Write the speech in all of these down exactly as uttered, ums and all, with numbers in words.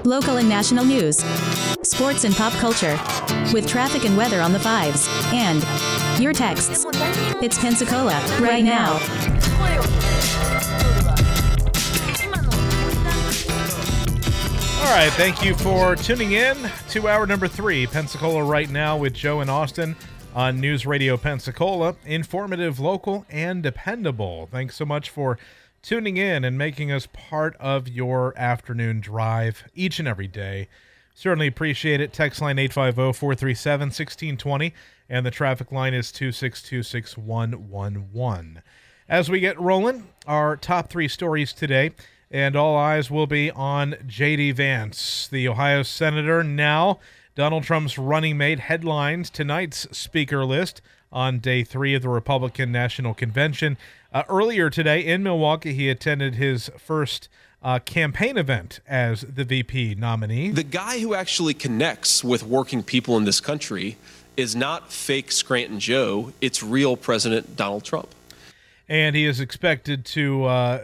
local and national news, sports and pop culture, with traffic and weather on the fives, and your texts. It's Pensacola, right now. All right, thank you for tuning in to hour number three, Pensacola Right Now with Joe and Austin on News Radio Pensacola. Informative, local, and dependable. Thanks so much for tuning in and making us part of your afternoon drive each and every day. Certainly appreciate it. Text line eight five zero, four three seven, one six two zero, and the traffic line is two six two, six one one one. As we get rolling, our top three stories today, and all eyes will be on J D. Vance, the Ohio senator, now Donald Trump's running mate, headlines tonight's speaker list on day three of the Republican National Convention. Uh, earlier today in Milwaukee, he attended his first uh, campaign event as the V P nominee. The guy who actually connects with working people in this country is not fake Scranton Joe. It's real President Donald Trump. And he is expected to uh,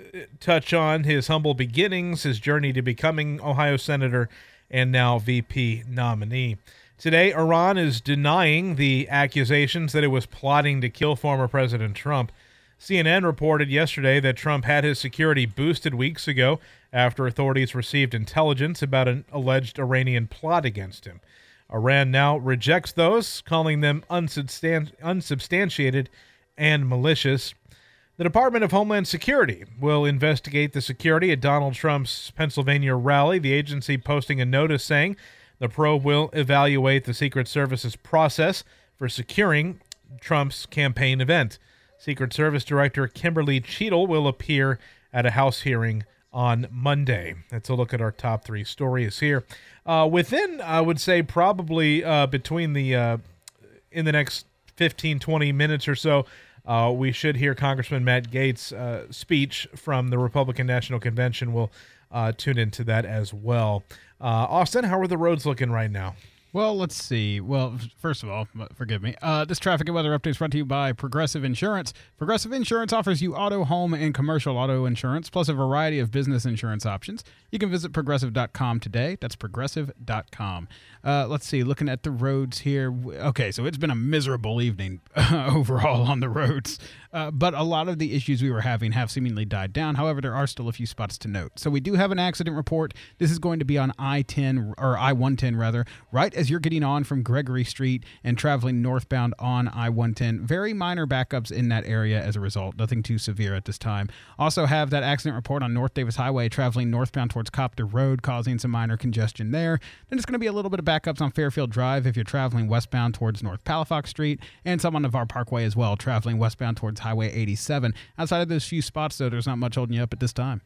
touch on his humble beginnings, his journey to becoming Ohio Senator, and now V P nominee. Today, Iran is denying the accusations that it was plotting to kill former President Trump. C N N reported yesterday that Trump had his security boosted weeks ago after authorities received intelligence about an alleged Iranian plot against him. Iran now rejects those, calling them unsubstan- unsubstantiated and malicious. The Department of Homeland Security will investigate the security at Donald Trump's Pennsylvania rally, the agency posting a notice saying the probe will evaluate the Secret Service's process for securing Trump's campaign event. Secret Service Director Kimberly Cheadle will appear at a House hearing on Monday. Let's look at our top three stories here. Uh, within, I would say, probably uh, between the, uh, in the next fifteen, twenty minutes or so, Uh, we should hear Congressman Matt Gaetz' uh, speech from the Republican National Convention. We'll uh, tune into that as well. Uh, Austin, how are the roads looking right now? Well, let's see. Well, first of all, forgive me. Uh, this traffic and weather update is brought to you by Progressive Insurance. Progressive Insurance offers you auto, home, and commercial auto insurance, plus a variety of business insurance options. You can visit progressive dot com today. That's progressive dot com. Uh, let's see. Looking at the roads here. Okay, so it's been a miserable evening overall on the roads. Uh, but a lot of the issues we were having have seemingly died down. However, there are still a few spots to note. So we do have an accident report. This is going to be on I ten, or I one ten rather, right as you're getting on from Gregory Street and traveling northbound on I one ten. Very minor backups in that area as a result. Nothing too severe at this time. Also have that accident report on North Davis Highway traveling northbound towards Copter Road, causing some minor congestion there. Then it's going to be a little bit of backups on Fairfield Drive if you're traveling westbound towards North Palafox Street, and some on Navarre Parkway as well, traveling westbound towards Highway eighty-seven. Outside of those few spots, though, there's not much holding you up at this time.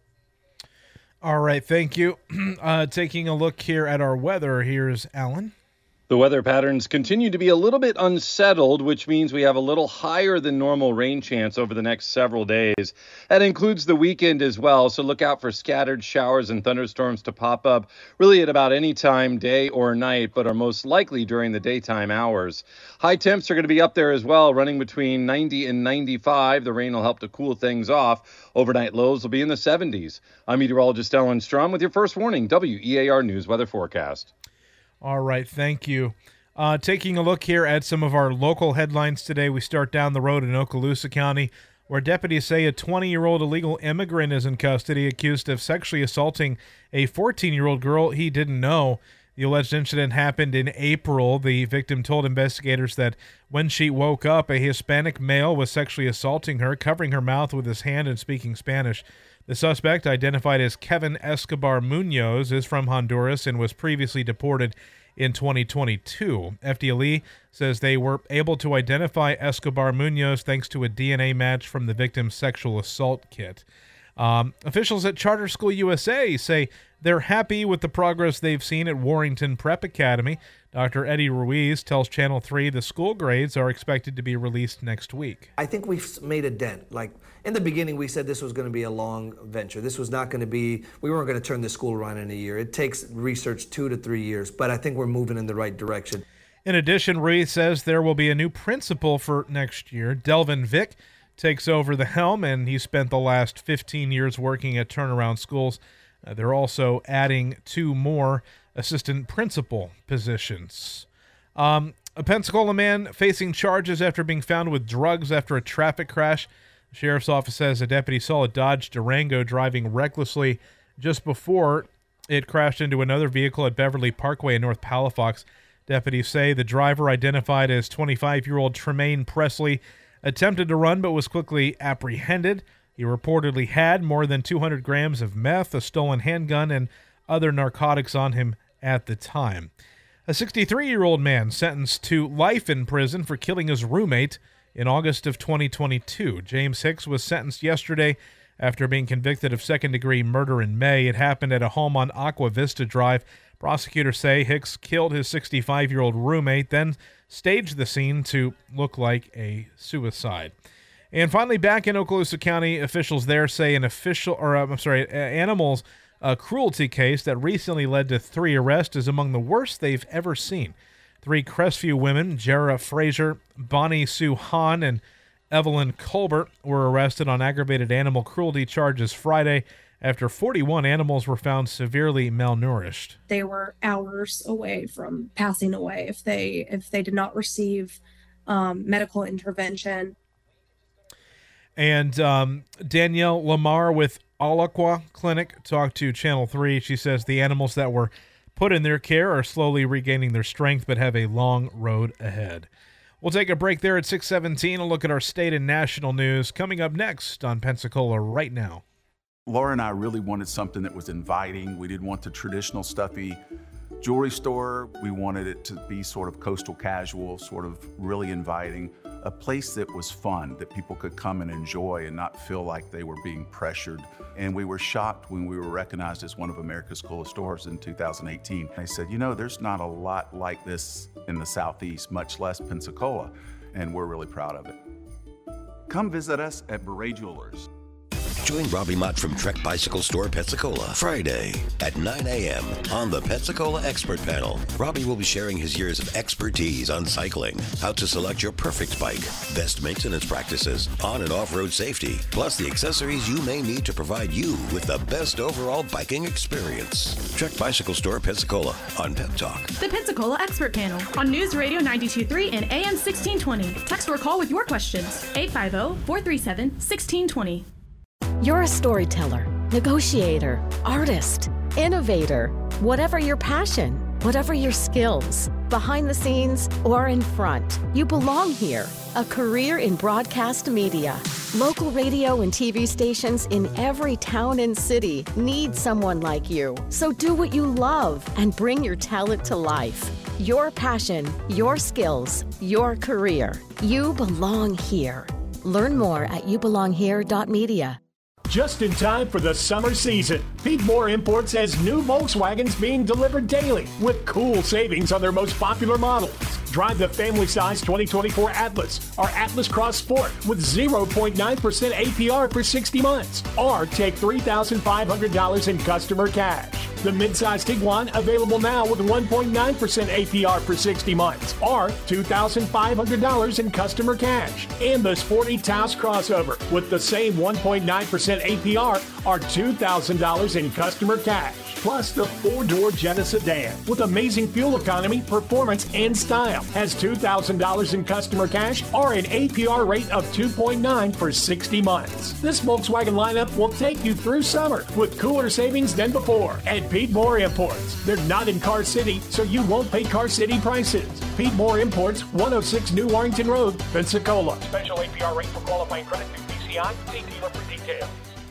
All right, thank you. Uh, taking a look here at our weather, here's Alan. The weather patterns continue to be a little bit unsettled, which means we have a little higher than normal rain chance over the next several days. That includes the weekend as well, so look out for scattered showers and thunderstorms to pop up really at about any time, day or night, but are most likely during the daytime hours. High temps are going to be up there as well, running between ninety and ninety-five. The rain will help to cool things off. Overnight lows will be in the seventies. I'm meteorologist Ellen Strum with your first warning W E A R News weather forecast. All right, thank you. Uh, taking a look here at some of our local headlines today, we start down the road in Okaloosa County, where deputies say a twenty-year-old illegal immigrant is in custody accused of sexually assaulting a fourteen-year-old girl he didn't know. The alleged incident happened in April. The victim told investigators that when she woke up, a Hispanic male was sexually assaulting her, covering her mouth with his hand and speaking Spanish. The suspect, identified as Kevin Escobar Munoz, is from Honduras and was previously deported in twenty twenty-two. F D L E says they were able to identify Escobar Munoz thanks to a D N A match from the victim's sexual assault kit. Um, officials at Charter School U S A say they're happy with the progress they've seen at Warrington Prep Academy. Doctor Eddie Ruiz tells Channel three the school grades are expected to be released next week. I think we've made a dent. Like, in the beginning, we said this was going to be a long venture. This was not going to be, we weren't going to turn the school around in a year. It takes research two to three years, but I think we're moving in the right direction. In addition, Ruiz says there will be a new principal for next year. Delvin Vick takes over the helm, and he spent the last fifteen years working at turnaround schools. Uh, they're also adding two more assistant principal positions. Um, a Pensacola man facing charges after being found with drugs after a traffic crash. The sheriff's office says a deputy saw a Dodge Durango driving recklessly just before it crashed into another vehicle at Beverly Parkway in North Palafox. Deputies say the driver, identified as twenty-five-year-old Tremaine Presley, attempted to run but was quickly apprehended. He reportedly had more than two hundred grams of meth, a stolen handgun, and other narcotics on him at the time. A sixty-three-year-old man sentenced to life in prison for killing his roommate in August of twenty twenty-two. James Hicks was sentenced yesterday after being convicted of second-degree murder in May. It happened at a home on Aqua Vista Drive. Prosecutors say Hicks killed his sixty-five-year-old roommate, then staged the scene to look like a suicide. And finally, back in Okaloosa County, officials there say an official, or uh, I'm sorry, animals uh, cruelty case that recently led to three arrests is among the worst they've ever seen. Three Crestview women, Jara Frazier, Bonnie Sue Hahn, and Evelyn Colbert, were arrested on aggravated animal cruelty charges Friday after forty-one animals were found severely malnourished. They were hours away from passing away if they if they did not receive um, medical intervention. And um, Danielle Lamar with Alaqua Clinic talked to Channel three. She says the animals that were put in their care are slowly regaining their strength but have a long road ahead. We'll take a break there at six seventeen. A look at our state and national news coming up next on Pensacola Right Now. Laura and I really wanted something that was inviting. We didn't want the traditional stuffy jewelry store. We wanted it to be sort of coastal casual, sort of really inviting, a place that was fun, that people could come and enjoy and not feel like they were being pressured. And we were shocked when we were recognized as one of America's coolest stores in two thousand eighteen. I said, you know, there's not a lot like this in the Southeast, much less Pensacola, and we're really proud of it. Come visit us at Beret Jewelers. Join Robbie Mott from Trek Bicycle Store, Pensacola, Friday at nine a.m. on the Pensacola Expert Panel. Robbie will be sharing his years of expertise on cycling, how to select your perfect bike, best maintenance practices, on and off-road safety, plus the accessories you may need to provide you with the best overall biking experience. Trek Bicycle Store, Pensacola on Pep Talk. The Pensacola Expert Panel on News Radio ninety-two point three and A M sixteen twenty. Text or call with your questions. eight five zero, four three seven, one six two zero. You're a storyteller, negotiator, artist, innovator. Whatever your passion, whatever your skills, behind the scenes or in front, you belong here. A career in broadcast media. Local radio and T V stations in every town and city need someone like you. So do what you love and bring your talent to life. Your passion, your skills, your career. You belong here. Learn more at you belong here dot media. Just in time for the summer season, Pete Moore Imports has new Volkswagens being delivered daily with cool savings on their most popular models. Drive the family-size twenty twenty-four Atlas or Atlas Cross Sport with zero point nine percent A P R for sixty months, or take three thousand five hundred dollars in customer cash. The midsize Tiguan available now with one point nine percent A P R for sixty months, or two thousand five hundred dollars in customer cash. And the sporty Taos crossover with the same one point nine percent A P R, or two thousand dollars in customer cash. Plus the four-door Jetta sedan with amazing fuel economy, performance, and style has two thousand dollars in customer cash or an A P R rate of two point nine for sixty months. This Volkswagen lineup will take you through summer with cooler savings than before at Pete Moore Imports. They're not in Car City, so you won't pay Car City prices. Pete Moore Imports, one oh six New Warrington Road, Pensacola. Special A P R rate for qualifying credit through P C I. See dealer for details.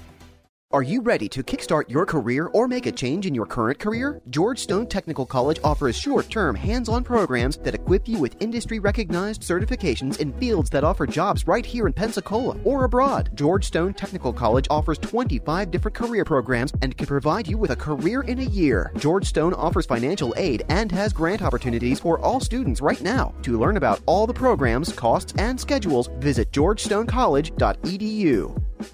Are you ready to kickstart your career or make a change in your current career? George Stone Technical College offers short-term, hands-on programs that equip you with industry-recognized certifications in fields that offer jobs right here in Pensacola or abroad. George Stone Technical College offers twenty-five different career programs and can provide you with a career in a year. George Stone offers financial aid and has grant opportunities for all students right now. To learn about all the programs, costs, and schedules, visit george stone college dot e d u.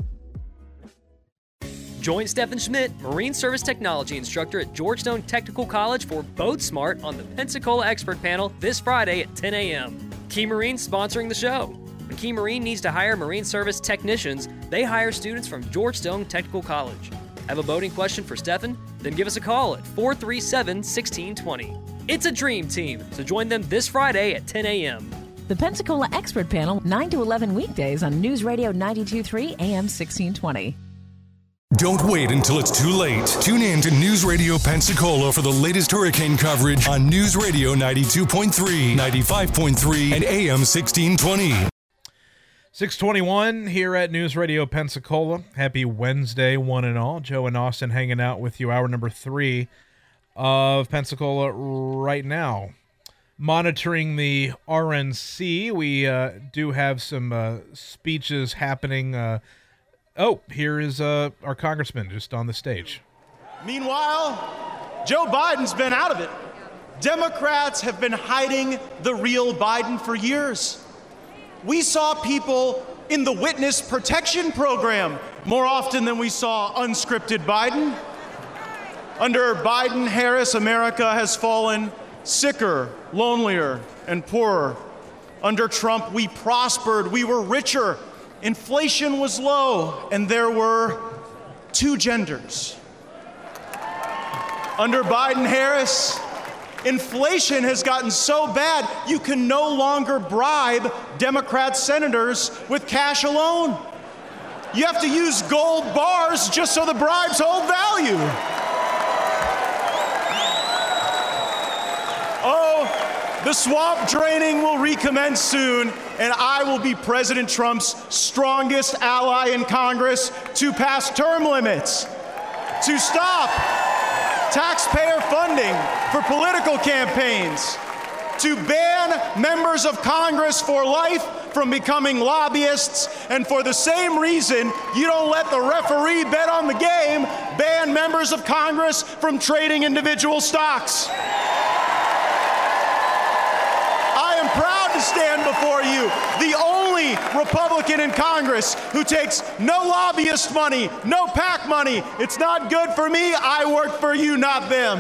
Join Stephen Schmidt, Marine Service Technology Instructor at George Stone Technical College for Boat Smart on the Pensacola Expert Panel this Friday at ten a.m. Key Marine sponsoring the show. When Key Marine needs to hire Marine Service technicians, they hire students from George Stone Technical College. Have a boating question for Stefan? Then give us a call at four three seven, one six two zero. It's a dream team, so join them this Friday at ten a.m. The Pensacola Expert Panel, nine to eleven weekdays on News Radio ninety-two point three A M sixteen twenty. Don't wait until it's too late. Tune in to News Radio Pensacola for the latest hurricane coverage on News Radio ninety-two point three, ninety-five point three, and A M sixteen twenty. six twenty-one here at News Radio Pensacola. Happy Wednesday, one and all. Joe and Austin hanging out with you, hour number three of Pensacola right now. Monitoring the R N C, we uh, do have some uh, speeches happening. Uh, oh, here is uh, our congressman just on the stage. Meanwhile, Joe Biden's been out of it. Democrats have been hiding the real Biden for years. We saw people in the witness protection program more often than we saw unscripted Biden. Under Biden-Harris, America has fallen sicker, lonelier, and poorer. Under Trump, we prospered, we were richer, inflation was low, and there were two genders. Under Biden-Harris, inflation has gotten so bad you can no longer bribe Democrat senators with cash alone. You have to use gold bars just so the bribes hold value. Oh, the swamp draining will recommence soon, and I will be President Trump's strongest ally in Congress to pass term limits, to stop taxpayer funding for political campaigns, to ban members of Congress for life from becoming lobbyists, and for the same reason you don't let the referee bet on the game, ban members of Congress from trading individual stocks. I am proud to stand before you, the only Republican in Congress who takes no lobbyist money, no PAC money. It's not good for me. I work for you, not them.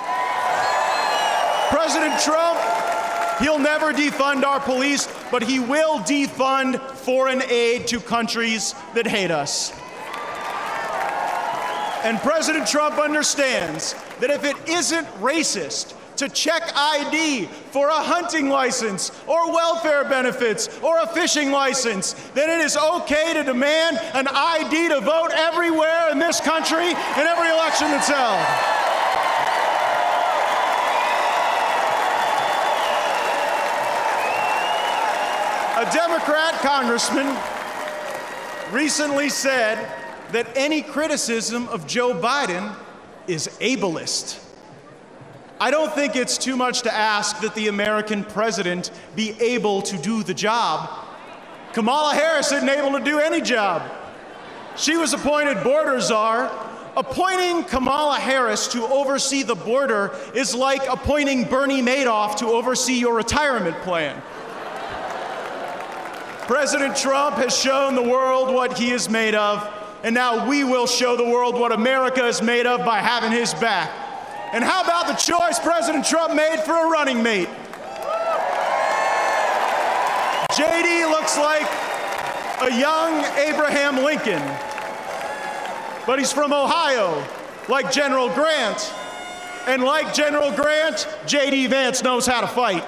President Trump, he'll never defund our police, but he will defund foreign aid to countries that hate us. And President Trump understands that if it isn't racist to check I D for a hunting license or welfare benefits or a fishing license, then it is okay to demand an I D to vote everywhere in this country in every election that's held. A Democrat congressman recently said that any criticism of Joe Biden is ableist. I don't think it's too much to ask that the American president be able to do the job. Kamala Harris isn't able to do any job. She was appointed border czar. Appointing Kamala Harris to oversee the border is like appointing Bernie Madoff to oversee your retirement plan. President Trump has shown the world what he is made of, and now we will show the world what America is made of by having his back. And how about the choice President Trump made for a running mate? J D looks like a young Abraham Lincoln, but he's from Ohio, like General Grant. And like General Grant, J D Vance knows how to fight.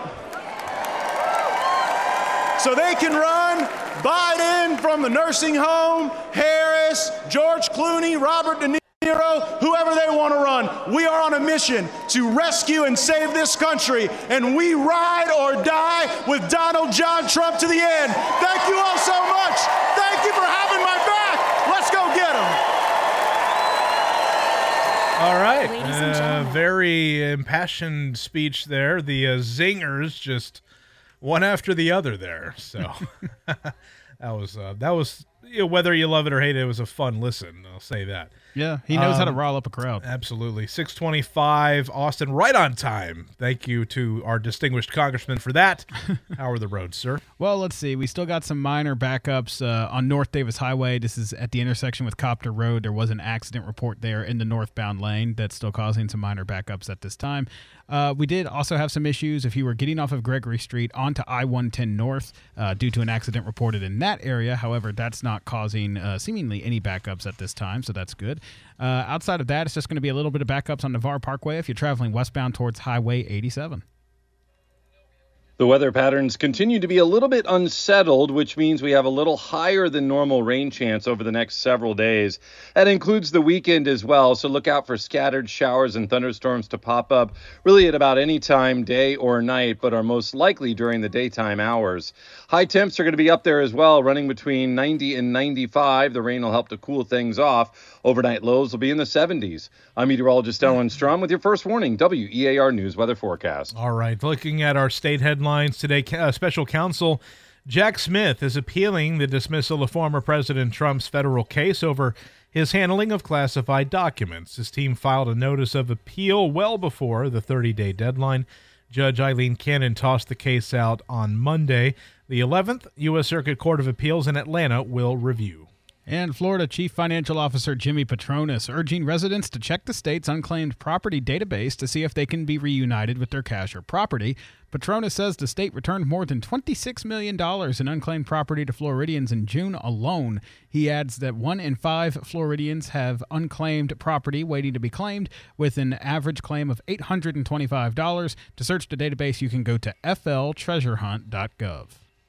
So they can run Biden from the nursing home, Harris, George Clooney, Robert De Niro, whoever they want to run. We are on a mission to rescue and save this country, and we ride or die with Donald John Trump to the end. Thank you all so much. Thank you for having my back. Let's go get him. All right. Uh, very impassioned speech there. The uh, zingers just one after the other there. So that was uh, that was you know, whether you love it or hate it, it was a fun listen. I'll say that. Yeah, he knows um, how to rile up a crowd. Absolutely. six twenty-five, Austin, right on time. Thank you to our distinguished congressman for that. How are the roads, sir? Well, let's see. We still got some minor backups uh, on North Davis Highway. This is at the intersection with Copter Road. There was an accident report there in the northbound lane that's still causing some minor backups at this time. Uh, we did also have some issues if you were getting off of Gregory Street onto I one ten North uh, due to an accident reported in that area. However, that's not causing uh, seemingly any backups at this time, so that's good. Uh, outside of that, it's just going to be a little bit of backups on Navarre Parkway if you're traveling westbound towards Highway eighty-seven. The weather patterns continue to be a little bit unsettled, which means we have a little higher than normal rain chance over the next several days. That includes the weekend as well, so look out for scattered showers and thunderstorms to pop up really at about any time, day or night, but are most likely during the daytime hours. High temps are going to be up there as well, running between ninety and ninety-five. The rain will help to cool things off. Overnight lows will be in the seventies. I'm meteorologist Ellen Strum with your first warning, W E A R News weather forecast. All right, looking at our state headlines today, uh, Special Counsel Jack Smith is appealing the dismissal of former President Trump's federal case over his handling of classified documents. His team filed a notice of appeal well before the thirty-day deadline. Judge Eileen Cannon tossed the case out on Monday. The eleventh U S Circuit Court of Appeals in Atlanta will review. And Florida Chief Financial Officer Jimmy Patronis urging residents to check the state's unclaimed property database to see if they can be reunited with their cash or property. Patronis says the state returned more than twenty-six million dollars in unclaimed property to Floridians in June alone. He adds that one in five Floridians have unclaimed property waiting to be claimed, with an average claim of eight hundred twenty-five dollars. To search the database, you can go to f l treasure hunt dot gov.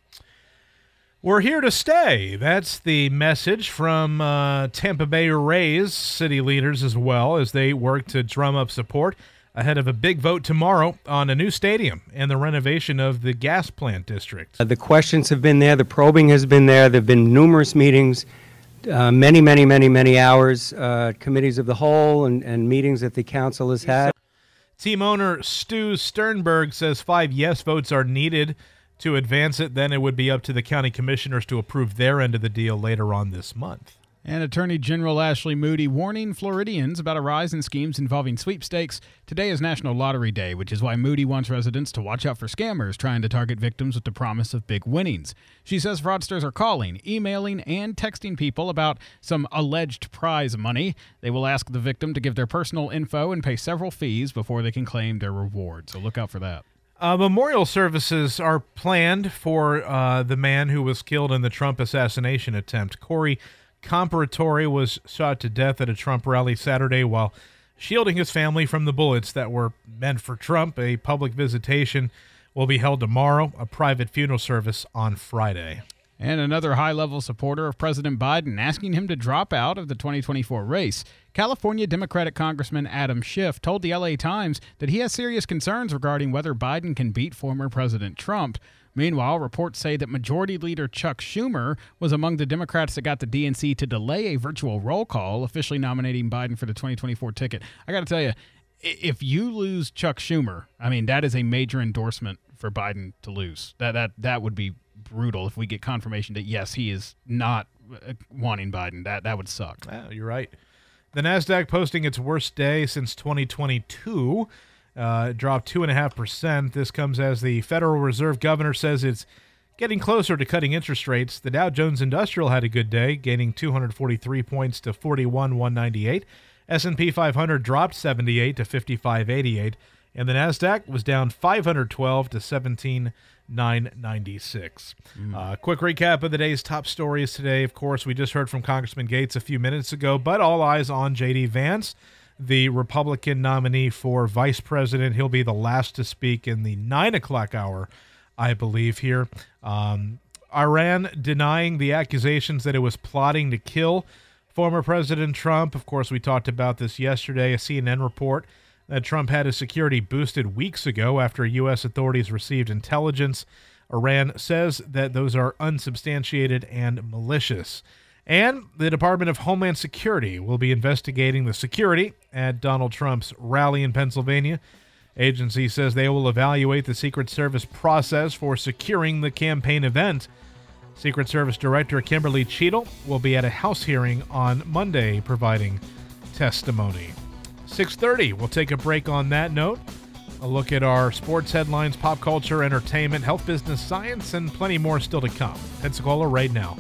We're here to stay. That's the message from uh, Tampa Bay Rays city leaders as well, as they work to drum up support ahead of a big vote tomorrow on a new stadium and the renovation of the gas plant district. Uh, the questions have been there. The probing has been there. There have been numerous meetings, uh, many, many, many, many hours, uh, committees of the whole and, and meetings that the council has had. Team owner Stu Sternberg says five yes votes are needed to advance it. Then it would be up to the county commissioners to approve their end of the deal later on this month. And Attorney General Ashley Moody warning Floridians about a rise in schemes involving sweepstakes. Today is National Lottery Day, which is why Moody wants residents to watch out for scammers trying to target victims with the promise of big winnings. She says fraudsters are calling, emailing, and texting people about some alleged prize money. They will ask the victim to give their personal info and pay several fees before they can claim their reward. So look out for that. Uh, memorial services are planned for uh, the man who was killed in the Trump assassination attempt. Corey Comparatori was shot to death at a Trump rally Saturday while shielding his family from the bullets that were meant for Trump. A public visitation will be held tomorrow, a private funeral service on Friday. And another high-level supporter of President Biden asking him to drop out of the twenty twenty-four race. California Democratic Congressman Adam Schiff told the L A Times that he has serious concerns regarding whether Biden can beat former President Trump. Meanwhile, reports say that Majority Leader Chuck Schumer was among the Democrats that got the D N C to delay a virtual roll call, officially nominating Biden for the twenty twenty-four ticket. I got to tell you, if you lose Chuck Schumer, I mean, that is a major endorsement for Biden to lose. That that that would be brutal if we get confirmation that, yes, he is not wanting Biden. That that would suck. Oh, you're right. The NASDAQ posting its worst day since twenty twenty-two. Uh, it dropped two point five percent. This comes as the Federal Reserve governor says it's getting closer to cutting interest rates. The Dow Jones Industrial had a good day, gaining two hundred forty-three points to forty-one thousand one hundred ninety-eight. S and P five hundred dropped seventy-eight to fifty-five eighty-eight. And the NASDAQ was down five hundred twelve to seventeen thousand nine hundred ninety-six. Mm. Uh, quick recap of the day's top stories today. Of course, we just heard from Congressman Gates a few minutes ago, but all eyes on J D. Vance, the Republican nominee for vice president. He'll be the last to speak in the nine o'clock hour, I believe, here. Um, Iran denying the accusations that it was plotting to kill former President Trump. Of course, we talked about this yesterday. A C N N report that Trump had his security boosted weeks ago after U S authorities received intelligence. Iran says that those are unsubstantiated and malicious. And the Department of Homeland Security will be investigating the security at Donald Trump's rally in Pennsylvania. Agency says they will evaluate the Secret Service process for securing the campaign event. Secret Service Director Kimberly Cheadle will be at a House hearing on Monday providing testimony. six thirty, we'll take a break on that note. A look at our sports headlines, pop culture, entertainment, health, business, science, and plenty more still to come. Pensacola right now.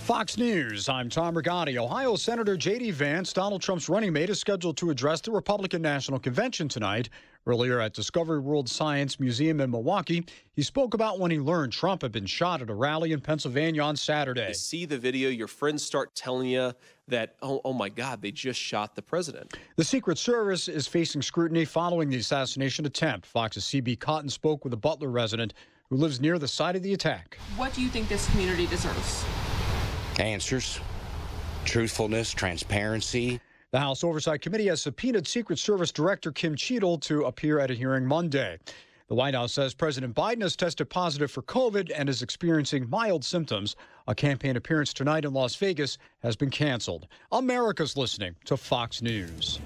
Fox News, I'm Tom Rigotti. Ohio Senator J D. Vance, Donald Trump's running mate, is scheduled to address the Republican National Convention tonight. Earlier at Discovery World Science Museum in Milwaukee, he spoke about when he learned Trump had been shot at a rally in Pennsylvania on Saturday. You see the video, your friends start telling you that, oh, oh my God, they just shot the president. The Secret Service is facing scrutiny following the assassination attempt. Fox's C B. Cotton spoke with a Butler resident who lives near the site of the attack. What do you think this community deserves? Answers, truthfulness, transparency. The House Oversight Committee has subpoenaed Secret Service Director Kim Cheadle to appear at a hearing Monday. The White House says President Biden has tested positive for COVID and is experiencing mild symptoms. A campaign appearance tonight in Las Vegas has been canceled. America's listening to Fox News.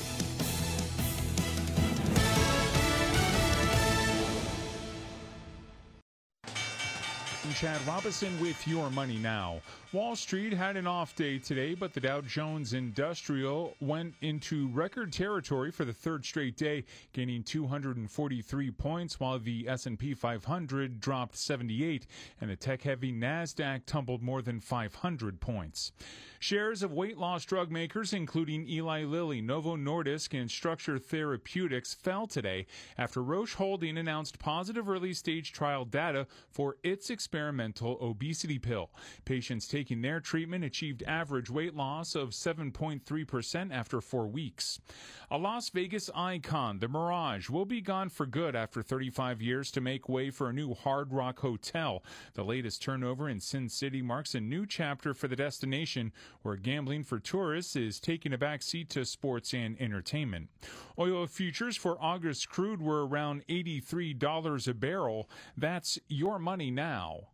Chad Robinson with your money now. Wall Street had an off day today, but the Dow Jones Industrial went into record territory for the third straight day, gaining two hundred forty-three points, while the S and P five hundred dropped seventy-eight, and the tech-heavy NASDAQ tumbled more than five hundred points. Shares of weight loss drug makers, including Eli Lilly, Novo Nordisk, and Structure Therapeutics, fell today after Roche Holding announced positive early-stage trial data for its experimental obesity pill. Patients taking their treatment achieved average weight loss of seven point three percent after four weeks. A Las Vegas icon, the Mirage, will be gone for good after thirty-five years to make way for a new Hard Rock hotel. The latest turnover in Sin City marks a new chapter for the destination, where gambling for tourists is taking a back seat to sports and entertainment. Oil futures for August crude were around eighty-three dollars a barrel. That's your money now.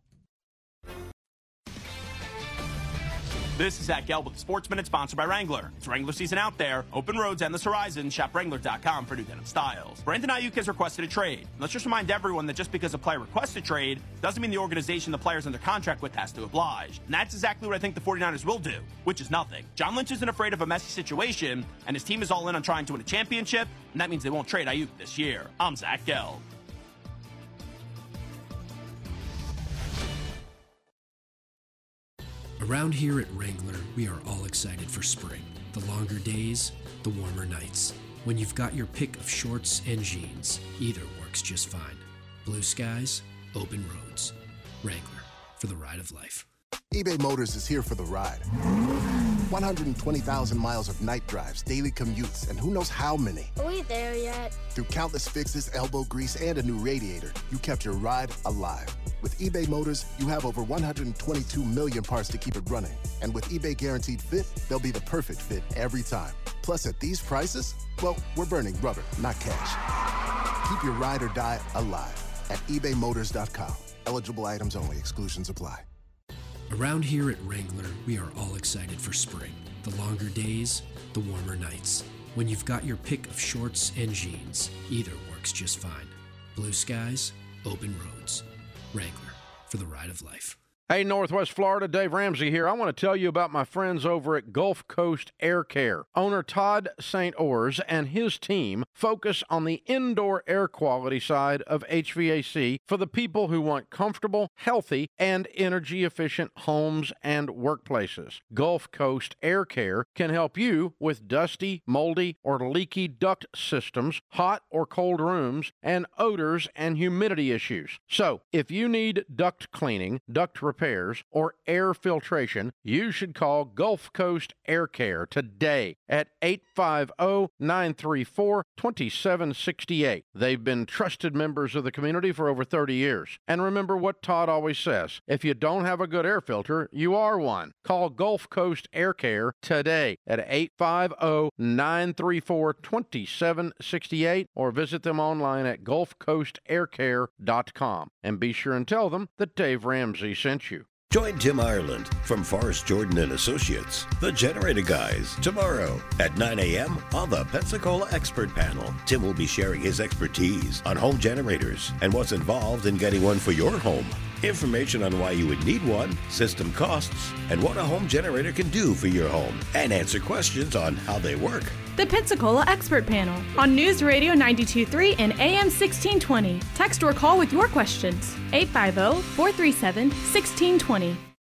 This is Zach Gelb with the Sports Minute, sponsored by Wrangler. It's Wrangler season out there. Open roads, endless horizon. Shop Wrangler dot com for new denim styles. Brandon Ayuk has requested a trade. Let's just remind everyone that just because a player requests a trade doesn't mean the organization the player's under contract with has to oblige. And that's exactly what I think the 49ers will do, which is nothing. John Lynch isn't afraid of a messy situation, and his team is all in on trying to win a championship, and that means they won't trade Ayuk this year. I'm Zach Gelb. Around here at Wrangler, we are all excited for spring. The longer days, the warmer nights. When you've got your pick of shorts and jeans, either works just fine. Blue skies, open roads. Wrangler, for the ride of life. eBay Motors is here for the ride. one hundred twenty thousand miles of night drives, daily commutes, and who knows how many. Are we there yet? Through countless fixes, elbow grease, and a new radiator, you kept your ride alive. With eBay Motors, you have over one hundred twenty-two million parts to keep it running. And with eBay Guaranteed Fit, they'll be the perfect fit every time. Plus, at these prices, well, we're burning rubber, not cash. Keep your ride or die alive at ebay motors dot com. Eligible items only. Exclusions apply. Around here at Wrangler, we are all excited for spring. The longer days, the warmer nights. When you've got your pick of shorts and jeans, either works just fine. Blue skies, open roads. Wrangler, for the ride of life. Hey, Northwest Florida, Dave Ramsey here. I want to tell you about my friends over at Gulf Coast Air Care. Owner Todd Saint Ors and his team focus on the indoor air quality side of H V A C for the people who want comfortable, healthy, and energy-efficient homes and workplaces. Gulf Coast Air Care can help you with dusty, moldy, or leaky duct systems, hot or cold rooms, and odors and humidity issues. So, if you need duct cleaning, duct repair, repairs, or air filtration, you should call Gulf Coast Air Care today at eight five zero, nine three four, two seven six eight. They've been trusted members of the community for over thirty years. And remember what Todd always says, if you don't have a good air filter, you are one. Call Gulf Coast Air Care today at eight five zero, nine three four, two seven six eight or visit them online at gulf coast air care dot com. And be sure and tell them that Dave Ramsey sent you. Join Tim Ireland from Forrest Jordan and Associates, the Generator Guys, tomorrow at nine a.m. on the Pensacola Expert Panel. Tim will be sharing his expertise on home generators and what's involved in getting one for your home. Information on why you would need one, system costs, and what a home generator can do for your home, and answer questions on how they work. The Pensacola Expert Panel on News Radio ninety-two point three and A M sixteen twenty. Text or call with your questions. eight five zero, four three seven, one six two zero.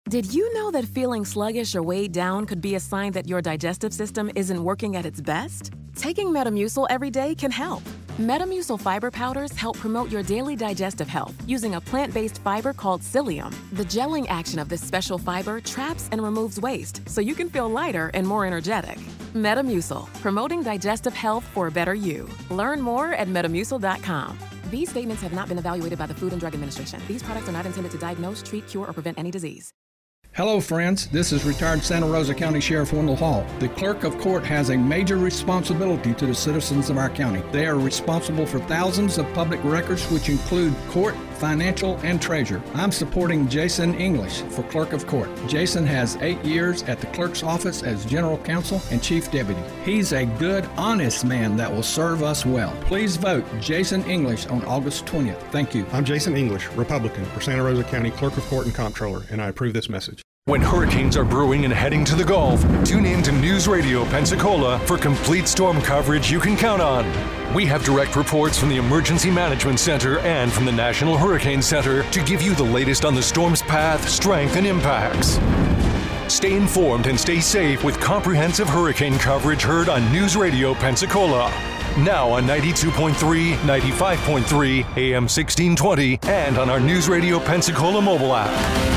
Did you know that feeling sluggish or weighed down could be a sign that your digestive system isn't working at its best? Taking Metamucil every day can help. Metamucil fiber powders help promote your daily digestive health using a plant-based fiber called psyllium. The gelling action of this special fiber traps and removes waste so you can feel lighter and more energetic. Metamucil, promoting digestive health for a better you. Learn more at metamucil dot com. These statements have not been evaluated by the Food and Drug Administration. These products are not intended to diagnose, treat, cure, or prevent any disease. Hello, friends. This is retired Santa Rosa County Sheriff Wendell Hall. The clerk of court has a major responsibility to the citizens of our county. They are responsible for thousands of public records, which include court, financial, and treasure. I'm supporting Jason English for clerk of court. Jason has eight years at the clerk's office as general counsel and chief deputy. He's a good, honest man that will serve us well. Please vote Jason English on August twentieth. Thank you. I'm Jason English, Republican for Santa Rosa County Clerk of Court and Comptroller, and I approve this message. When hurricanes are brewing and heading to the Gulf, tune in to News Radio Pensacola for complete storm coverage you can count on. We have direct reports from the Emergency Management Center and from the National Hurricane Center to give you the latest on the storm's path, strength, and impacts. Stay informed and stay safe with comprehensive hurricane coverage heard on News Radio Pensacola. Now on ninety-two point three, ninety-five point three, A M sixteen twenty, and on our News Radio Pensacola mobile app.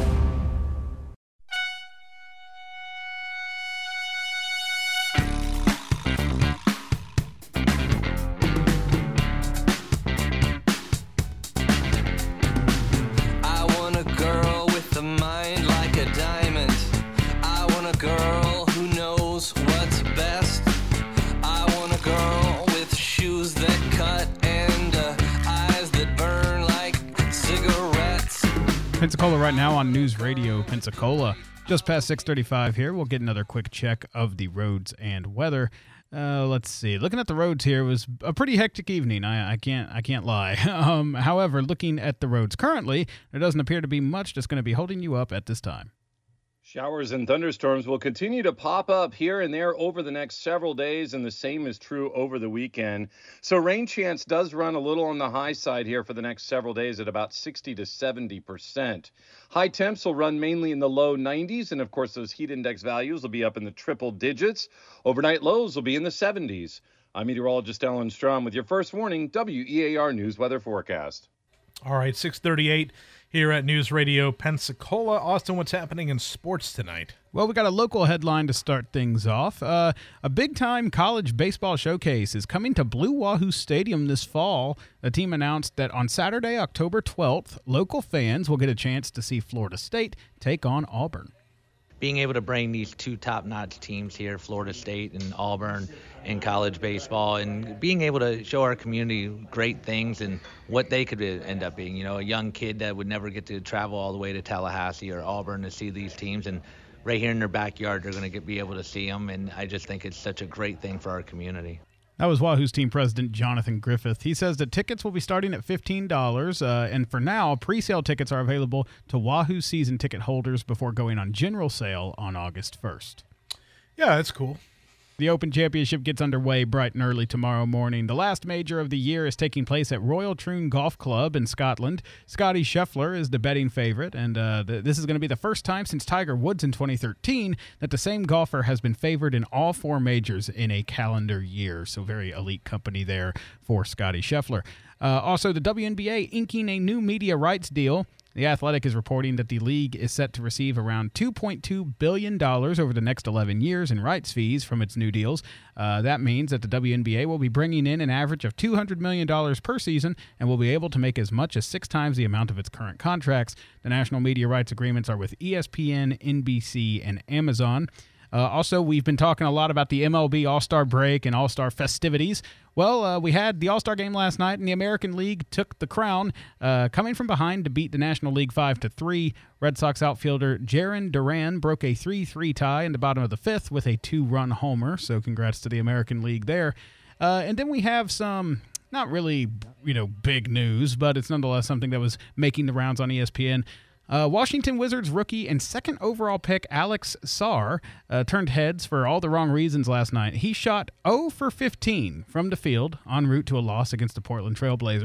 Pensacola right now on News Radio Pensacola. Just past six thirty-five here. We'll get another quick check of the roads and weather. Uh, let's see. Looking at the roads here, was a pretty hectic evening. I, I can't I can't lie. Um, however, looking at the roads currently, there doesn't appear to be much that's going to be holding you up at this time. Showers and thunderstorms will continue to pop up here and there over the next several days, and the same is true over the weekend. So rain chance does run a little on the high side here for the next several days at about sixty to seventy percent. High temps will run mainly in the low nineties, and of course those heat index values will be up in the triple digits. Overnight lows will be in the seventies. I'm meteorologist Alan Strom with your first warning W E A R News Weather Forecast. All right, six thirty-eight here at News Radio Pensacola. Austin, what's happening in sports tonight? Well, we got a local headline to start things off. Uh, a big-time college baseball showcase is coming to Blue Wahoo Stadium this fall. The team announced that on Saturday, October twelfth, local fans will get a chance to see Florida State take on Auburn. Being able to bring these two top-notch teams here, Florida State and Auburn, in college baseball, and being able to show our community great things and what they could end up being. You know, a young kid that would never get to travel all the way to Tallahassee or Auburn to see these teams, and right here in their backyard, they're going to get, be able to see them, and I just think it's such a great thing for our community. That was Wahoo's team president, Jonathan Griffith. He says that tickets will be starting at fifteen dollars, uh, and for now, pre-sale tickets are available to Wahoo season ticket holders before going on general sale on August first. Yeah, that's cool. The Open Championship gets underway bright and early tomorrow morning. The last major of the year is taking place at Royal Troon Golf Club in Scotland. Scotty Scheffler is the betting favorite, and uh, the, this is going to be the first time since Tiger Woods in twenty thirteen that the same golfer has been favored in all four majors in a calendar year. So very elite company there for Scotty Scheffler. Uh, also, the W N B A inking a new media rights deal. The Athletic is reporting that the league is set to receive around two point two billion dollars over the next eleven years in rights fees from its new deals. Uh, that means that the W N B A will be bringing in an average of two hundred million dollars per season and will be able to make as much as six times the amount of its current contracts. The national media rights agreements are with E S P N, N B C, and Amazon. Uh, also, we've been talking a lot about the M L B All-Star break and All-Star festivities. Well, uh, we had the All-Star game last night, and the American League took the crown, uh, coming from behind to beat the National League five to three. Red Sox outfielder Jarren Duran broke a three three tie in the bottom of the fifth with a two-run homer, so congrats to the American League there. Uh, and then we have some, not really, you know, big news, but it's nonetheless something that was making the rounds on E S P N. Uh, Washington Wizards rookie and second overall pick Alex Sarr uh, turned heads for all the wrong reasons last night. He shot zero for fifteen from the field en route to a loss against the Portland Trail Blazers.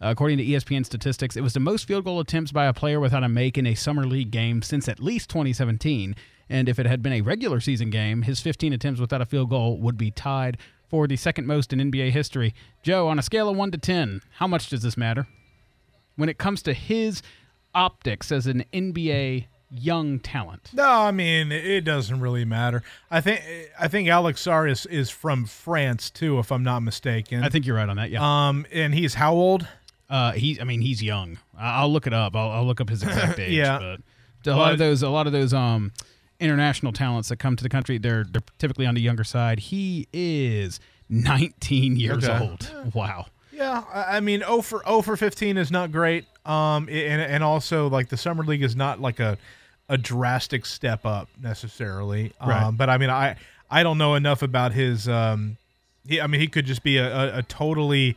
Uh, according to E S P N statistics, it was the most field goal attempts by a player without a make in a summer league game since at least twenty seventeen. And if it had been a regular season game, his fifteen attempts without a field goal would be tied for the second most in N B A history. Joe, on a scale of one to ten, how much does this matter when it comes to his optics as an N B A young talent? No, I mean, it doesn't really matter. I think I think Alex Sarr is, is from France too, if I'm not mistaken. I think you're right on that. Yeah. Um, and he's how old? Uh, he's. I mean, he's young. I'll look it up. I'll, I'll look up his exact age. Yeah. But a lot of those, a lot of those, um, international talents that come to the country, they're they're typically on the younger side. He is nineteen years Okay. old. Wow. Yeah, I I mean, zero for zero for fifteen is not great. Um, and and also like the summer league is not like a a drastic step up necessarily. Right. Um, but I mean, I I don't know enough about his. Um, he I mean, he could just be a, a, a totally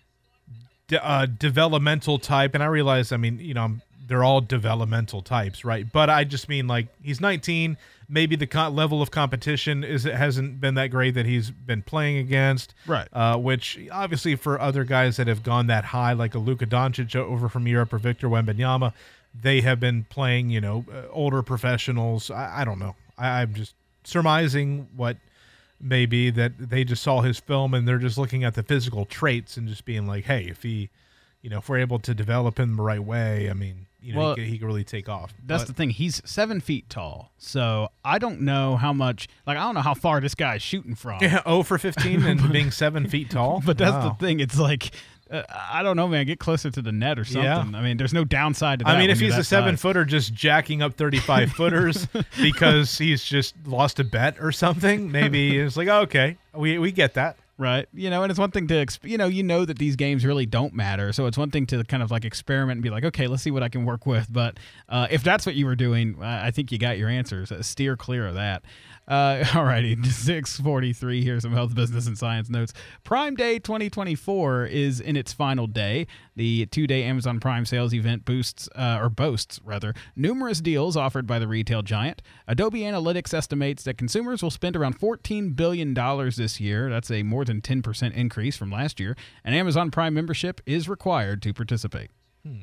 de- uh, developmental type, and I realize, I mean, you know, they're all developmental types, right? But I just mean like he's nineteen. Maybe the co- level of competition is hasn't been that great that he's been playing against, right? Uh, which obviously for other guys that have gone that high, like a Luka Doncic over from Europe or Victor Wembanyama, they have been playing, you know, uh, older professionals. I, I don't know. I, I'm just surmising what may be that they just saw his film and they're just looking at the physical traits and just being like, hey, if he, you know, if we're able to develop him the right way, I mean, you know, Well, he, could, he could really take off. That's But- the thing. He's seven feet tall, so I don't know how much. Like I don't know how far this guy's shooting from. Yeah, zero for fifteen and being seven feet tall. But that's Wow. the thing. It's like uh, I don't know, man. Get closer to the net or something. Yeah. I mean, there's no downside to that. I mean, when if you're he's that a seven size. footer just jacking up thirty-five footers because he's just lost a bet or something, maybe it's like, oh, okay, we we get that. Right. You know, and it's one thing to, exp- you know, you know that these games really don't matter. So it's one thing to kind of like experiment and be like, okay, let's see what I can work with. But uh, if that's what you were doing, I I think you got your answers. Uh, steer clear of that. Uh, all righty. six forty-three. Here's some health, business, and science notes. Prime Day twenty twenty-four is in its final day. The two-day Amazon Prime sales event boosts, uh, or boasts, rather, numerous deals offered by the retail giant. Adobe Analytics estimates that consumers will spend around fourteen billion dollars this year. That's a more than ten percent increase from last year. And Amazon Prime membership is required to participate. Hmm.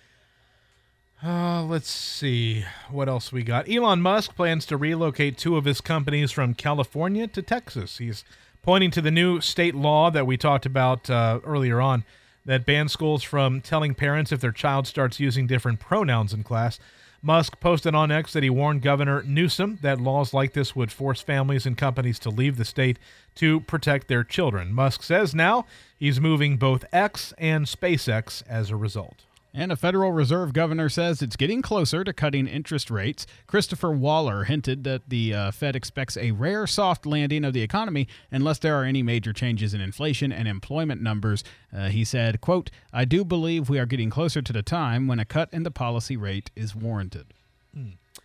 Uh, let's see what else we got. Elon Musk plans to relocate two of his companies from California to Texas. He's pointing to the new state law that we talked about uh, earlier on that bans schools from telling parents if their child starts using different pronouns in class. Musk posted on X that he warned Governor Newsom that laws like this would force families and companies to leave the state to protect their children. Musk says now he's moving both X and SpaceX as a result. And a Federal Reserve governor says it's getting closer to cutting interest rates. Christopher Waller hinted that the uh, Fed expects a rare soft landing of the economy unless there are any major changes in inflation and employment numbers. Uh, he said, quote, I do believe we are getting closer to the time when a cut in the policy rate is warranted. Hmm.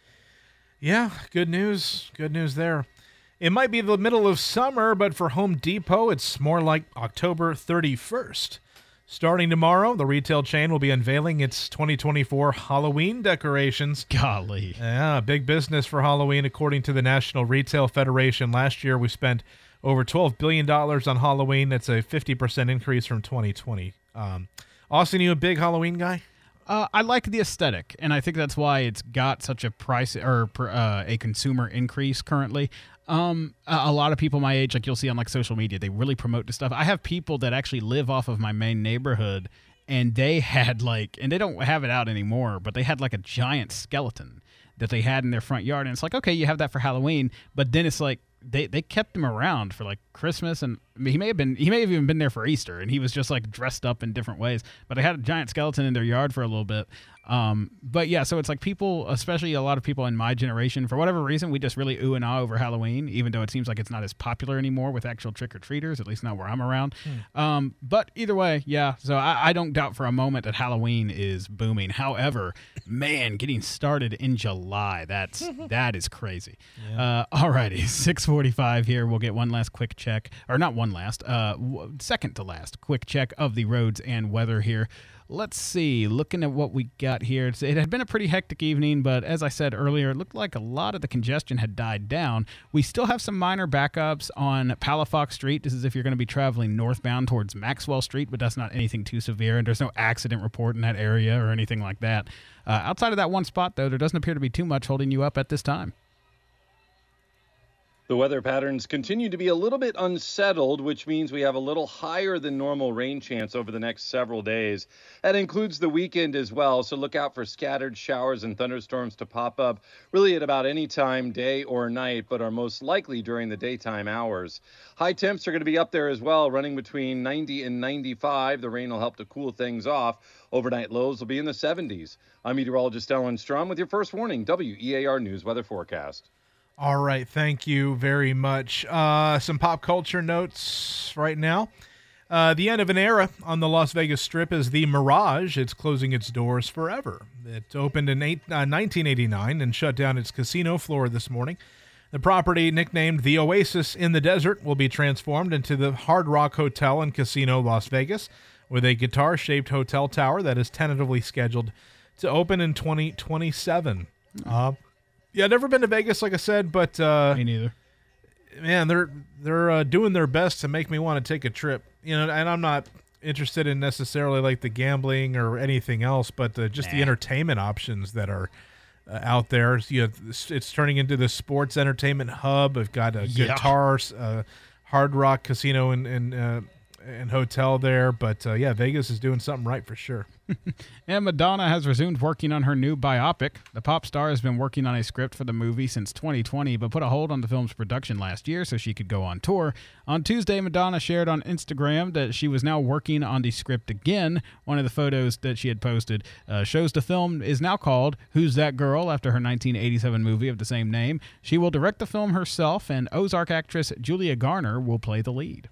Yeah, good news. Good news there. It might be the middle of summer, but for Home Depot, it's more like October thirty-first. Starting tomorrow, the retail chain will be unveiling its twenty twenty-four Halloween decorations. Golly. Yeah, big business for Halloween, according to the National Retail Federation. Last year, we spent over twelve billion dollars on Halloween. That's a fifty percent increase from twenty twenty. Um, Austin, you a big Halloween guy? Uh, I like the aesthetic, and I think that's why it's got such a price or uh, a consumer increase currently. Um, a, a lot of people my age, like you'll see on like social media, they really promote this stuff. I have people that actually live off of my main neighborhood, and they had like, and they don't have it out anymore, but they had like a giant skeleton that they had in their front yard, and it's like, okay, you have that for Halloween, but then it's like they they kept him around for like Christmas, and I mean, he may have been he may have even been there for Easter, and he was just like dressed up in different ways. But they had a giant skeleton in their yard for a little bit. Um, but yeah, so it's like people, especially a lot of people in my generation, for whatever reason, we just really ooh and ah over Halloween, even though it seems like it's not as popular anymore with actual trick-or-treaters, at least not where I'm around. Hmm. Um, but either way, yeah, so I, I don't doubt for a moment that Halloween is booming. However, man, getting started in July, that's that is crazy. Yeah. Uh, all righty, six forty-five here. We'll get one last quick check, or not one one last, uh, w- second to last, quick check of the roads and weather here. Let's see, looking at what we got here, it's, it had been a pretty hectic evening, but as I said earlier, it looked like a lot of the congestion had died down. We still have some minor backups on Palafox Street. This is if you're going to be traveling northbound towards Maxwell Street, but that's not anything too severe, and there's no accident report in that area or anything like that. Uh, outside of that one spot, though, there doesn't appear to be too much holding you up at this time. The weather patterns continue to be a little bit unsettled, which means we have a little higher than normal rain chance over the next several days. That includes the weekend as well, so look out for scattered showers and thunderstorms to pop up really at about any time, day or night, but are most likely during the daytime hours. High temps are going to be up there as well, running between ninety and ninety-five. The rain will help to cool things off. Overnight lows will be in the seventies. I'm meteorologist Ellen Strum with your first warning, W E A R News weather forecast. All right, thank you very much. Uh, some pop culture notes right now. Uh, the end of an era on the Las Vegas Strip is the Mirage. It's closing its doors forever. It opened in eight, uh, nineteen eighty-nine and shut down its casino floor this morning. The property, nicknamed the Oasis in the Desert, will be transformed into the Hard Rock Hotel and Casino Las Vegas, with a guitar-shaped hotel tower that is tentatively scheduled to open in twenty twenty-seven. Uh, Yeah, never been to Vegas, like I said, but uh, me neither. Man, they're they're uh, doing their best to make me want to take a trip. You know, and I'm not interested in necessarily like the gambling or anything else, but uh, just nah. the entertainment options that are uh, out there. You know, it's, it's turning into the sports entertainment hub. I've got a Yeah. guitars, uh, Hard Rock Casino and and, uh, and hotel there, but uh, yeah, Vegas is doing something right for sure. And Madonna has resumed working on her new biopic. The pop star has been working on a script for the movie since twenty twenty, but put a hold on the film's production last year so she could go on tour. On Tuesday, Madonna shared on Instagram that she was now working on the script again. One of the photos that she had posted uh, shows the film is now called Who's That Girl, after her nineteen eighty-seven movie of the same name. She will direct the film herself, and Ozark actress Julia Garner will play the lead.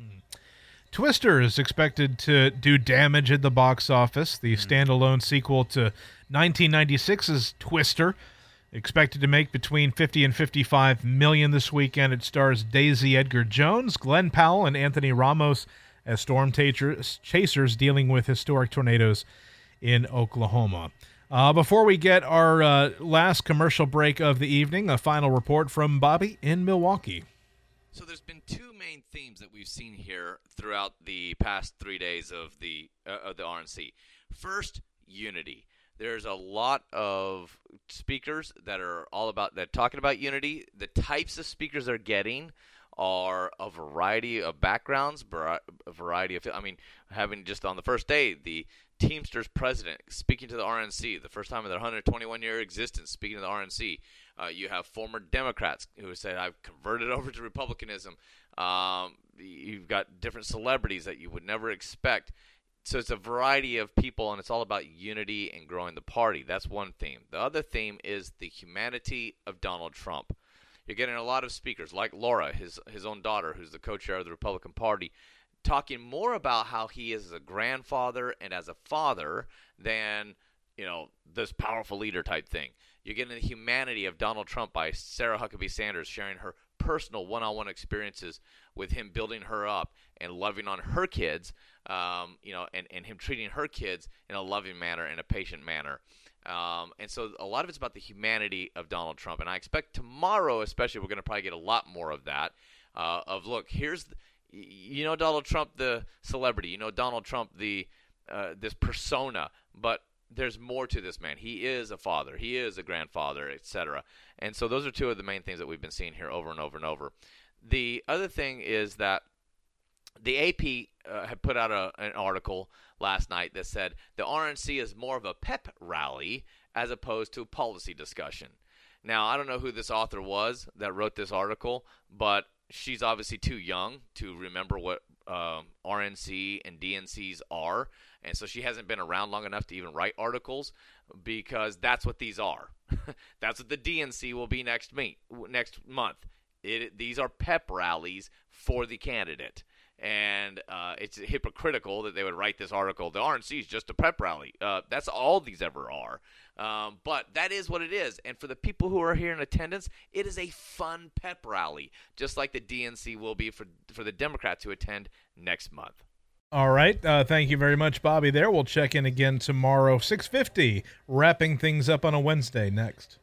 Twister is expected to do damage at the box office. The standalone sequel to nineteen ninety-six's Twister, expected to make between fifty and fifty-five million this weekend. It stars Daisy Edgar Jones, Glenn Powell, and Anthony Ramos as storm chasers dealing with historic tornadoes in Oklahoma. Uh, before we get our uh, last commercial break of the evening, a final report from Bobby in Milwaukee. So there's been two main themes that we've seen here throughout the past three days of the uh, of the R N C. First, unity. There's a lot of speakers that are all about that talking about unity. The types of speakers they're getting are a variety of backgrounds, a variety of. I mean, having just on the first day the Teamsters president speaking to the R N C, the first time in their one hundred twenty-one year existence, speaking to the R N C. Uh, you have former Democrats who said, I've converted over to Republicanism. Um, you've got different celebrities that you would never expect. So it's a variety of people, and it's all about unity and growing the party. That's one theme. The other theme is the humanity of Donald Trump. You're getting a lot of speakers like Laura, his his own daughter, who's the co-chair of the Republican Party, talking more about how he is as a grandfather and as a father than, you know, this powerful leader type thing. You're getting the humanity of Donald Trump by Sarah Huckabee Sanders sharing her personal one-on-one experiences with him building her up and loving on her kids, um, you know, and, and him treating her kids in a loving manner and a patient manner. Um, and so a lot of it's about the humanity of Donald Trump. And I expect tomorrow, especially, we're going to probably get a lot more of that, uh, of, look, here's, the, you know, Donald Trump, the celebrity, you know, Donald Trump, the uh, this persona, but there's more to this man. He is a father. He is a grandfather, et cetera. And so those are two of the main things that we've been seeing here over and over and over. The other thing is that the A P uh, had put out a, an article last night that said the R N C is more of a pep rally as opposed to a policy discussion. Now, I don't know who this author was that wrote this article, but she's obviously too young to remember what um, R N C and D N Cs are. And so she hasn't been around long enough to even write articles, because that's what these are. That's what the D N C will be next meet, next month. It, these are pep rallies for the candidate. And uh, it's hypocritical that they would write this article. The R N C is just a pep rally. Uh, that's all these ever are. Um, but that is what it is. And for the people who are here in attendance, it is a fun pep rally, just like the D N C will be for for the Democrats who attend next month. All right. Uh, thank you very much, Bobby, there. We'll check in again tomorrow, six fifty, wrapping things up on a Wednesday next.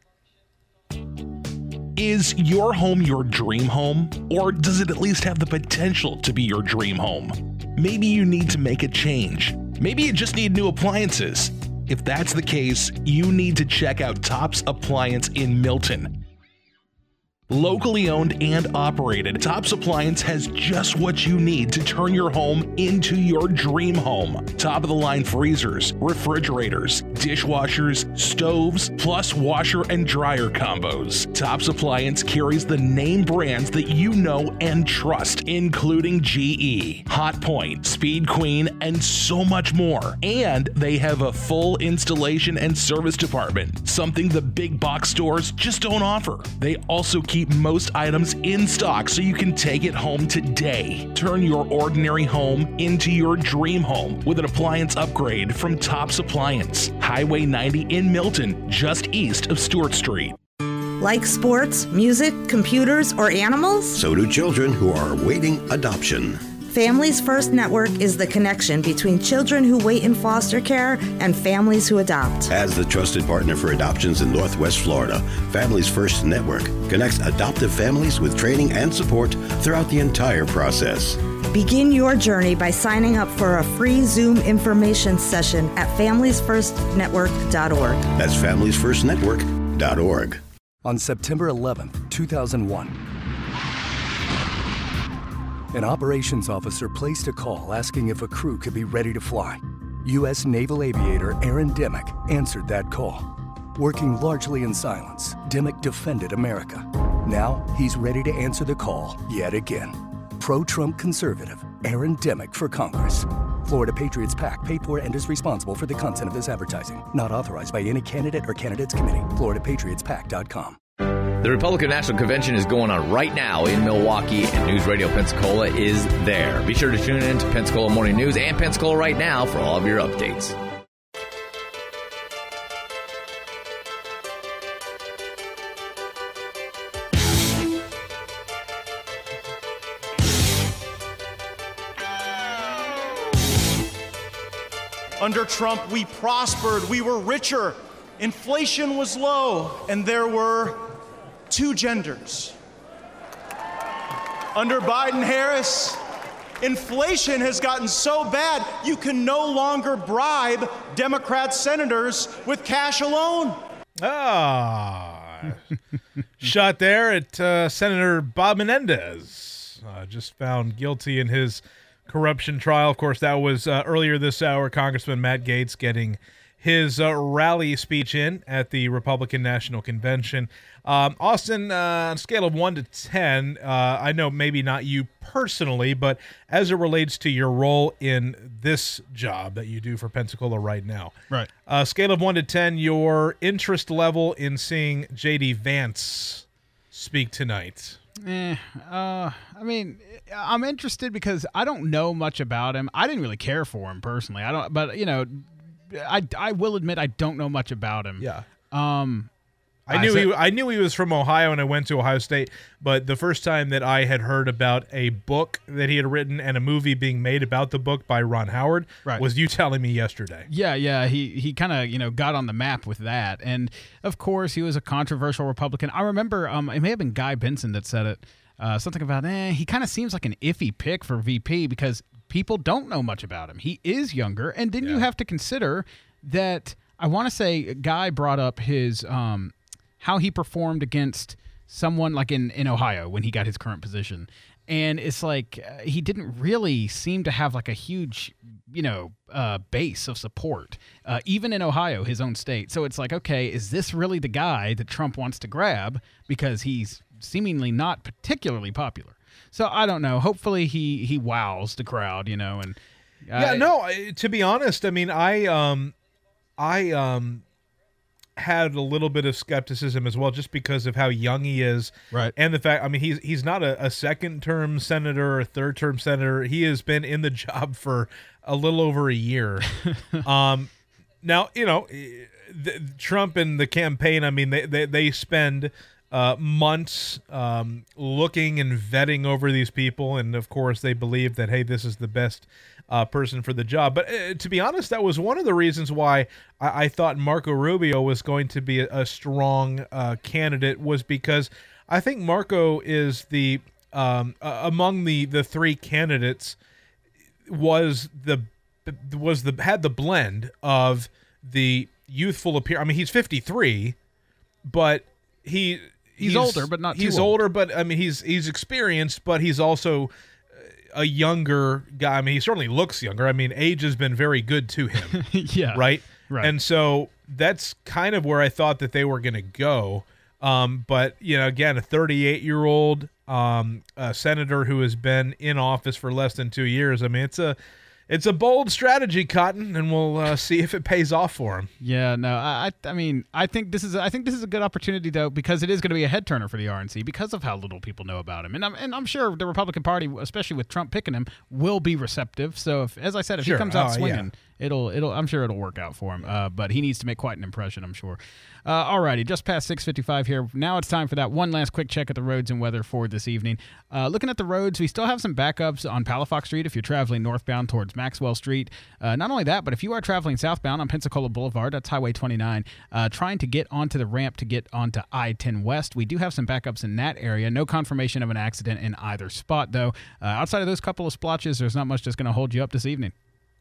Is your home your dream home, or does it at least have the potential to be your dream home? Maybe you need to make a change. Maybe you just need new appliances. If that's the case, you need to check out Tops Appliance in Milton. Locally owned and operated, Tops Appliance has just what you need to turn your home into your dream home. Top-of-the-line freezers, refrigerators, dishwashers, stoves, plus washer and dryer combos. Tops Appliance carries the name brands that you know and trust, including G E, Hotpoint, Speed Queen, and so much more. And they have a full installation and service department, something the big box stores just don't offer. They also keep most items in stock so you can take it home today. Turn your ordinary home into your dream home with an appliance upgrade from Tops Appliance. Highway ninety in Milton, just east of Stewart Street. Like sports, music, computers, or animals? So do children who are awaiting adoption. Families First Network is the connection between children who wait in foster care and families who adopt. As the trusted partner for adoptions in Northwest Florida, Families First Network connects adoptive families with training and support throughout the entire process. Begin your journey by signing up for a free Zoom information session at families first network dot org. That's families first network dot org. On September eleventh, two thousand one, an operations officer placed a call asking if a crew could be ready to fly. U S Naval Aviator Aaron Dimmock answered that call. Working largely in silence, Dimmock defended America. Now he's ready to answer the call yet again. Pro-Trump conservative Aaron Dimmock for Congress. Florida Patriots PAC paid for and is responsible for the content of this advertising. Not authorized by any candidate or candidates committee. Florida Patriots Pac dot com. The Republican National Convention is going on right now in Milwaukee, and News Radio Pensacola is there. Be sure to tune in to Pensacola Morning News and Pensacola Right Now for all of your updates. Under Trump, we prospered, we were richer, inflation was low, and there were two genders. Under Biden-Harris, inflation has gotten so bad you can no longer bribe Democrat senators with cash alone. Ah, shot there at uh, Senator Bob Menendez, uh, just found guilty in his corruption trial. Of course, that was uh, earlier this hour. Congressman Matt Gaetz getting his uh, rally speech in at the Republican National Convention. Um, Austin, uh, on a scale of one to ten, uh, I know maybe not you personally, but as it relates to your role in this job that you do for Pensacola right now, right? Uh, scale of one to ten, your interest level in seeing J D Vance speak tonight. Eh, uh, I mean, I'm interested because I don't know much about him. I didn't really care for him personally. I don't, but you know, I, I will admit I don't know much about him. Yeah. Um, I knew he I knew he was from Ohio, and I went to Ohio State. But the first time that I had heard about a book that he had written and a movie being made about the book by Ron Howard right. was you telling me yesterday. Yeah, yeah. He he kind of you know got on the map with that, and of course he was a controversial Republican. I remember um, it may have been Guy Benson that said it. Uh, something about eh, he kind of seems like an iffy pick for V P because people don't know much about him. He is younger, and then yeah. you have to consider that. I want to say Guy brought up his. Um, how he performed against someone like in, in Ohio when he got his current position. And it's like uh, he didn't really seem to have like a huge, you know, uh, base of support, uh, even in Ohio, his own state. So it's like, okay, is this really the guy that Trump wants to grab because he's seemingly not particularly popular? So I don't know. Hopefully he, he wows the crowd, you know. And uh, yeah, no, I, to be honest, I mean, I, um, I, um, had a little bit of skepticism as well, just because of how young he is, right? And the fact, I mean, he's he's not a, a second-term senator or a third-term senator. He has been in the job for a little over a year. um, now, you know, the, Trump and the campaign, I mean, they they, they spend uh, months um, looking and vetting over these people, and of course, they believe that, hey, this is the best Uh, person for the job. But uh, to be honest, that was one of the reasons why I, I thought Marco Rubio was going to be a, a strong uh, candidate, was because I think Marco is the um, uh, among the the three candidates was the was the had the blend of the youthful appearance. I mean, he's fifty-three, but he he's, he's older, but not too he's old. older, but I mean, he's he's experienced, but he's also a younger guy. I mean, he certainly looks younger. I mean, age has been very good to him. yeah. Right? Right. And so that's kind of where I thought that they were going to go. Um, but, you know, again, a thirty-eight-year-old um, a senator who has been in office for less than two years. I mean, it's a it's a bold strategy, Cotton, and we'll uh, see if it pays off for him. Yeah, no, I, I mean, I think this is, I think this is a good opportunity though, because it is going to be a head turner for the R N C because of how little people know about him, and I'm, and I'm sure the Republican Party, especially with Trump picking him, will be receptive. So, if, as I said, if Sure. he comes out Oh, swinging, yeah. it'll, it'll, I'm sure it'll work out for him. Uh, but he needs to make quite an impression, I'm sure. Uh, alrighty, just past six fifty-five here. Now it's time for that one last quick check at the roads and weather for this evening. Uh, looking at the roads, we still have some backups on Palafox Street if you're traveling northbound towards Maxwell Street. Uh, not only that, but if you are traveling southbound on Pensacola Boulevard, that's Highway twenty-nine, uh, trying to get onto the ramp to get onto I ten West, we do have some backups in that area. No confirmation of an accident in either spot, though. Uh, outside of those couple of splotches, there's not much that's going to hold you up this evening.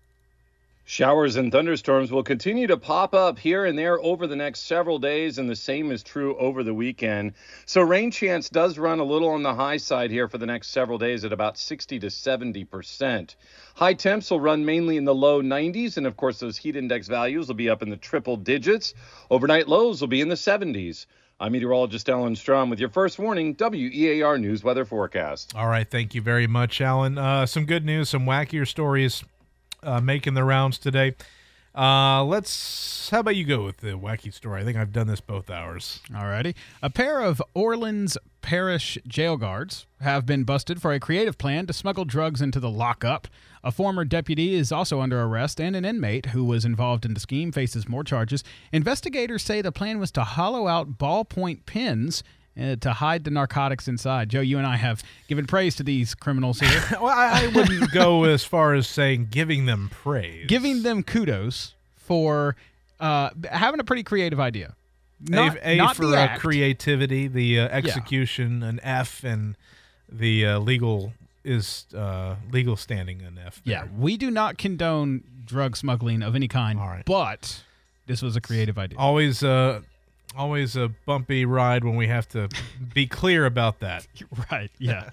Showers and thunderstorms will continue to pop up here and there over the next several days, and the same is true over the weekend. So rain chance does run a little on the high side here for the next several days at about sixty to seventy percent. High temps will run mainly in the low nineties, and of course those heat index values will be up in the triple digits. Overnight lows will be in the seventies. I'm meteorologist Alan Strom with your first warning W E A R News Weather Forecast. All right, thank you very much, Alan. Uh, some good news, some wackier stories Uh, making the rounds today. Uh, let's, how about you go with the wacky story? I think I've done this both hours. Alrighty. A pair of Orleans Parish jail guards have been busted for a creative plan to smuggle drugs into the lockup. A former deputy is also under arrest, and an inmate who was involved in the scheme faces more charges. Investigators say the plan was to hollow out ballpoint pens Uh, to hide the narcotics inside. Joe, you and I have given praise to these criminals here. Well, I, I wouldn't go as far as saying giving them praise. Giving them kudos for uh, having a pretty creative idea. Not, a, a not for the uh, act. creativity, the uh, execution, an F, and the uh, legal is uh, legal standing, an F. Yeah, we do not condone drug smuggling of any kind, but this was a creative idea. Always uh, Always a bumpy ride when we have to be clear about that. Right, yeah.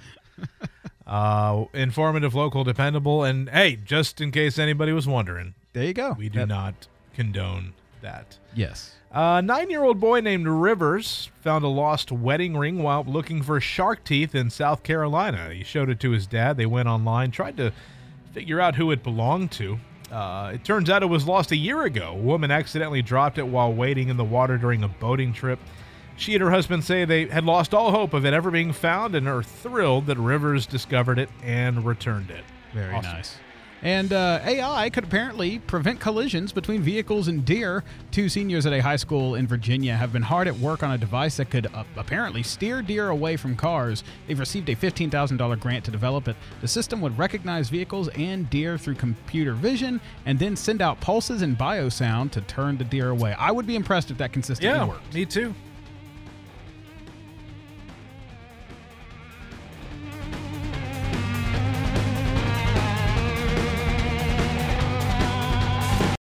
uh, informative, local, dependable, and hey, just in case anybody was wondering. There you go. We do That- not condone that. Yes. A nine-year-old boy named Rivers found a lost wedding ring while looking for shark teeth in South Carolina. He showed it to his dad. They went online, tried to figure out who it belonged to. Uh, it turns out it was lost a year ago. A woman accidentally dropped it while wading in the water during a boating trip. She and her husband say they had lost all hope of it ever being found and are thrilled that Rivers discovered it and returned it. Very Awesome. nice. And uh, A I could apparently prevent collisions between vehicles and deer. Two seniors at a high school in Virginia have been hard at work on a device that could uh, apparently steer deer away from cars. They've received a fifteen thousand dollars grant to develop it. The system would recognize vehicles and deer through computer vision and then send out pulses and biosound to turn the deer away. I would be impressed if that consistently Yeah, worked. me too.